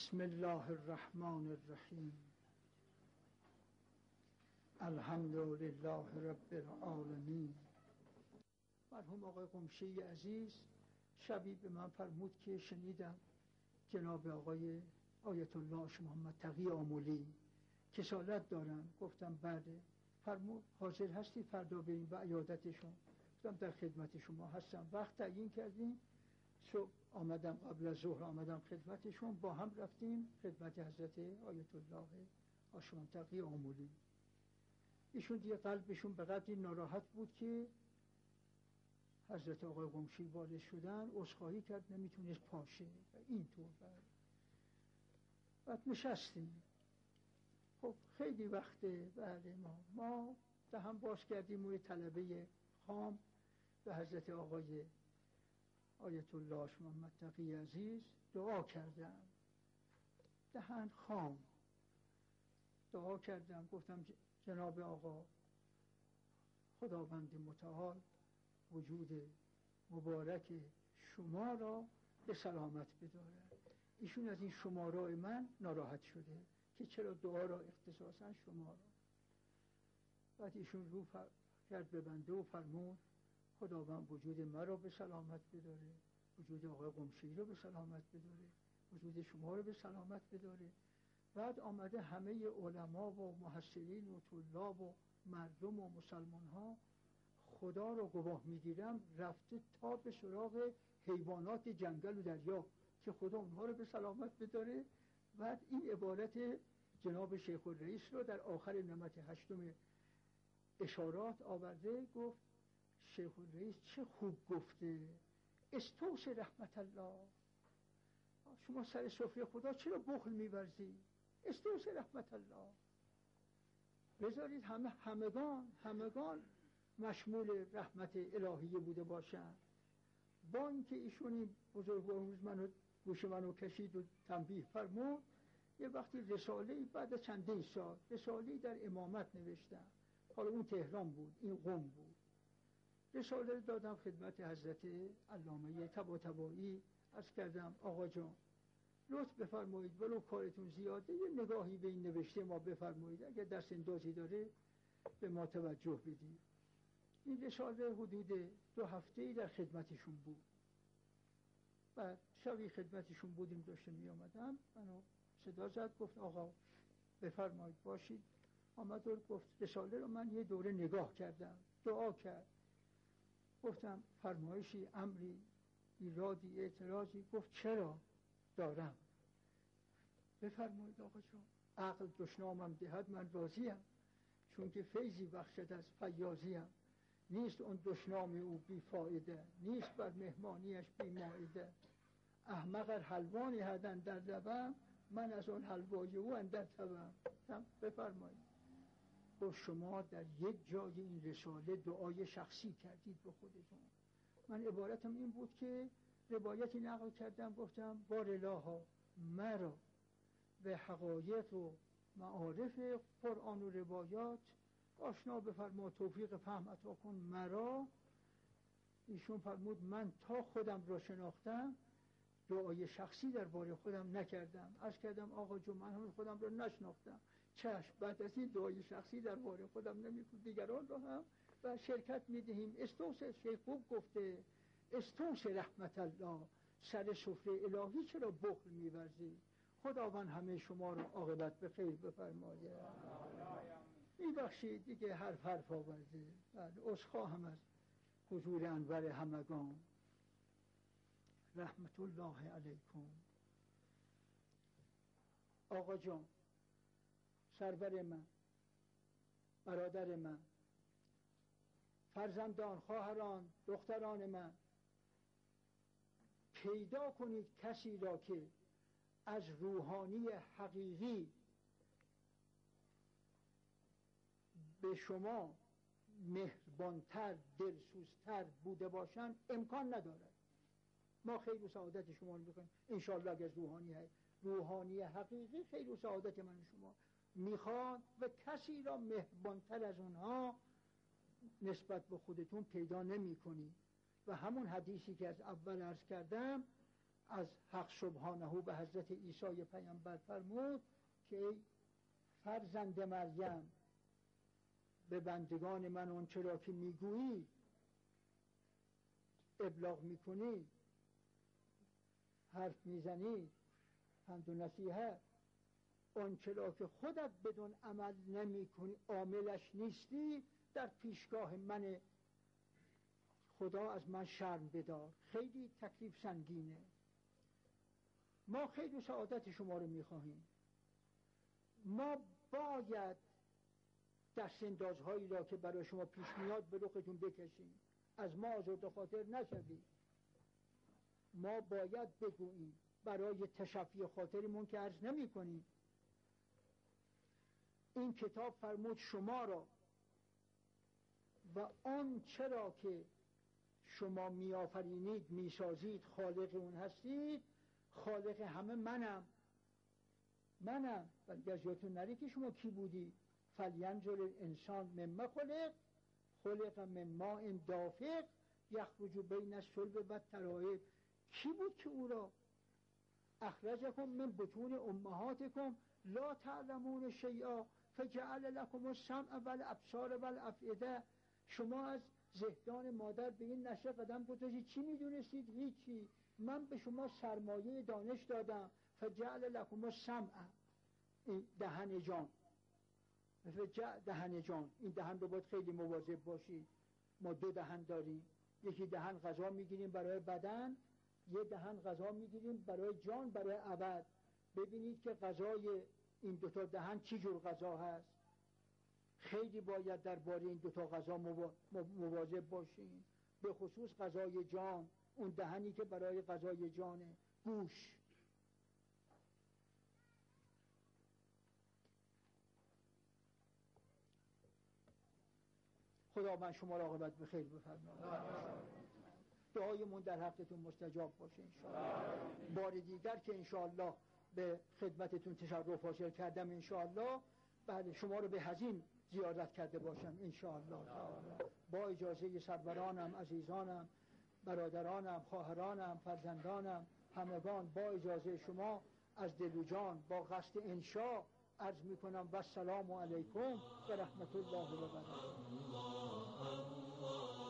بسم الله الرحمن الرحیم. الحمد لله رب العالمین. مرحوم آقای قمشی عزیز شبی به من فرمود که شنیدم جناب آقای آیت الله شاه محمد تقی آملی کسالت دارن. گفتم بله. فرمود حاضر هستی فردا بریم به عیادتشون؟ گفتم در خدمت شما هستم. وقت تعیین کردیم، صبح آمدم، قبل از ظهر آمدم خدمتشون، با هم رفتیم خدمت حضرت آیت الله شاه محمد تقی آملی. ایشون دیگه قلبشون به قدری ناراحت بود که حضرت آقای قمشی وارد شدن، عذرخواهی کرد نمیتونست پاشه و اینطور. بعد نشستیم. خب خیلی وقته. بله ما دهن باز کردیم و طلبه خام به حضرت آقای آیت الله شاه محمد تقی عزیز دعا کردم. دهن خام دعا کردم. گفتم جناب آقا، خداوند متعال وجود مبارک شما را به سلامت بدارد. ایشون از این شمارای من ناراحت شده که چرا دعا را اختصاصا شما را. بعد ایشون رو کرد به بنده و فرمود خداوند وجود من را به سلامت بداره، وجود آقای قمشی را به سلامت بداره، وجود شما را به سلامت بداره. بعد آمده همه علما و محسنین و طلاب و مردم و مسلمان ها، خدا را گواه میگیرم، رفته تا به سراغ حیوانات جنگل و دریا که خدا اونها رو به سلامت بداره. بعد این عبارت جناب شیخ الرئیس رو در آخر نمت 8 اشارات آورده. گفت شیخ الرئیس چه خوب گفته، استوس رحمت الله. شما سر سفره خدا چرا بخل می‌ورزی؟ استوس رحمت الله. بذارید همگان مشمول رحمت الهیه بوده باشند. با اینکه ایشون این بزرگوار گوش منو کشید و تنبیه فرمود، یه وقتی رساله بعد از چندین سال رساله در امامت نوشتم. حالا اون تهران بود، این قم بود. رساله دادم خدمت حضرت علامه طباطبایی. عرض کردم آقا جان لطف بفرمایید ولو کارتون زیاده یه نگاهی به این نوشته ما بفرمایید، اگر دست اندازی داره به ما توجه بدید. این رساله حدود 2 هفته در خدمتشون بود. بعد شبی خدمتشون بودیم، داشتم می آمدم، منو صدا زد، گفت آقا بفرمایید باشید. آمد و گفت رساله رو من یه دوره نگاه کردم. دعا کرد. گفتم فرمایشی، امری، ایرادی، اعتراضی؟ گفت چرا دارم. بفرمایید آقا جان، عقل دشنامم دهد من راضیم، چون که فیضی بخشد از فیاضیم. نیست اون دشنام او بی فایده، نیست بر مهمانیش بی مائده. احمق ار حلوانی هدن در لبم، من از اون حلوای او اندر تبم. بفرمایید. گفت شما در یک جای این رساله دعای شخصی کردید به خودتون. من عبارتم این بود که روایتی نقل کردم، گفتم بار الها مرا به حقایق و معارف قرآن و روایات آشنا بفرما، توفیق فهم عطا کن مرا. ایشون فرمود من تا خودم را شناختم دعای شخصی درباره خودم نکردم. عرض کردم آقا جون من هم خودم را نشناختم. چشم، بعد از این دعای شخصی درباره خودم نمیکنم، دیگران را هم و شرکت میدهیم. استوس شیخ خوب گفته، استوس رحمت الله. سر سفره الهی چرا بخل می‌ورزی؟ خداوند همه شما رو عاقبت به خیر بفرماید. میبخشید دیگه حرف آورده. عذرخواهم از حضور انور همگان. رحمت الله علیکم. آقا جان، سرور من، برادر من، فرزندان، خواهران، دختران من، پیدا کنید کسی را که از روحانی حقیقی به شما مهربانتر، دلسوزتر بوده باشن امکان ندارد. ما خیر و سعادت شما رو میکنیم انشاءالله. اگر روحانی حقیقی خیر و سعادت من و شما میخواد و کسی را مهربانتر از اونها نسبت به خودتون پیدا نمی کنی. و همون حدیثی که از اول عرض کردم، از حق سبحانه به حضرت عیسی پیامبر فرمود که ای فرزند مریم به بندگان من اون چرا که میگویی ابلاغ میکنی، حرف میزنی، پند و نصیحت، اون چرا که خودت بدون عمل نمی کنی، عاملش نیستی، در پیشگاه من خدا از من شرم بدار. خیلی تکلیف سنگینه. ما خیلی سعادت شما رو میخواهیم. ما باید دستاندازهایی را که برای شما پیش میاد به رختون بکشیم. از ما آزرده خاطر نشوید. ما باید بگوییم برای تشفی خاطرمون که عرض نمی کنیم. این کتاب فرمود شما را و آن چرا که شما میآفرینید میسازید خالق اون هستید، خالق همه منم. ولی از یادتون نره که شما کی بودی؟ فلینظر الانسان مما خلق من ماء دافق یخرج بین الصلب و الترائب. کی بود که او را اخرجکم من بطون امهاتکم لا تعلمون شیئا فجعل لكم السمع والابصار والافئده. شما از زهدان مادر به این نشه قدم گذاشتید، چی میدونستید؟ هیچی. من به شما سرمایه دانش دادم. فجعل لكم السمع، این دهن جان، دهن جان، این دهن رو باید خیلی مواظب باشید. ما دو دهن داریم، یکی دهن غذا میگیریم برای بدن، یه دهن غذا میگیریم برای جان، برای ابد. ببینید که غذای این دوتا دهن چی جور غذا هست. خیلی باید درباره این دوتا غذا مواظب باشیم، به خصوص غذای جان، اون دهنی که برای غذای جانه. گوش. خدا من شما را عاقبت به خیر بفرماید. دعایمون در حقتون مستجاب باشه انشاءالله. بار دیگر که انشاءالله به خدمتتون تشرف حاصل کردم انشاءالله، بله شما رو به هزین زیارت کرده باشم انشاءالله. با اجازه سرورانم، عزیزانم، برادرانم، خواهرانم، فرزندانم، همگان با اجازه شما از دل و جان با قصد انشاء عرض می کنم و السلام علیکم و رحمت الله و برکاته.